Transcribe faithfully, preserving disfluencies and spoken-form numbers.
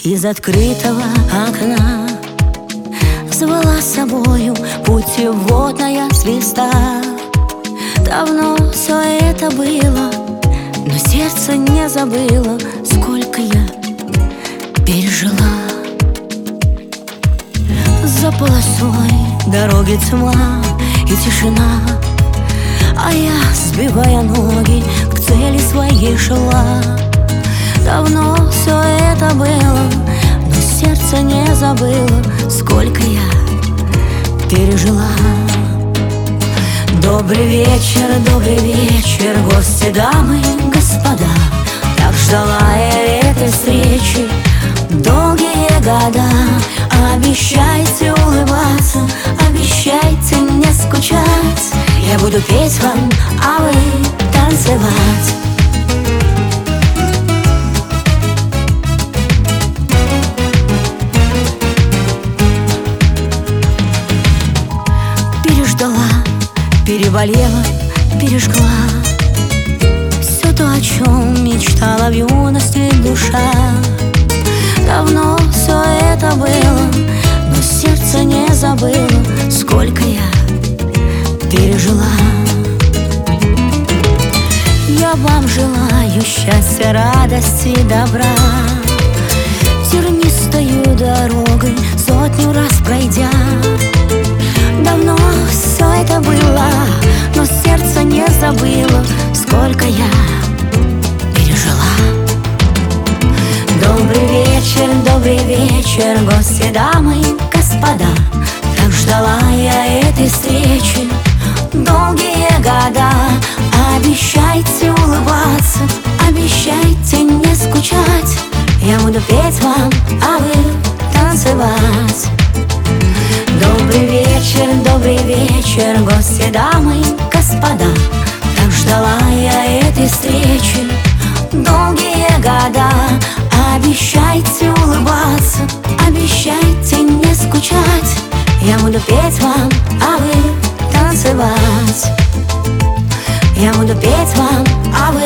из открытого окна. Звала с собою путеводная звезда. Давно все это было, но сердце не забыло, сколько я пережила. За полосой дороги тьма и тишина, а я, сбивая ноги, к цели своей шла. Давно все это было, но сердце не забыло, сколько я пережила. Добрый вечер, добрый вечер, гости, дамы, господа. Так ждала я этой встречи долгие года. Обещайте улыбаться, обещайте не скучать. Я буду петь вам, а вы танцевать. Переждала, переболела, пережгла все то, о чем мечтала в юности душа. Давно все это было, но сердце не забыло, сколько я пережила. Я вам желаю счастья, радости, добра. Тернистою дорогой сотню раз пройдя. Давно все это было, но сердце не забыло, сколько я пережила. Добрый вечер, добрый вечер, гости, дамы, господа. Так ждала я этой встречи долгие года. Обещайте улыбаться, обещайте не скучать. Я буду петь вам, а вы танцевать. Добрый вечер, добрый вечер, гости, дамы, господа. Так ждала я этой встречи долгие года. Обещайте улыбаться, обещайте не скучать. Я буду петь вам, а вы танцевать. Я буду петь вам, а вы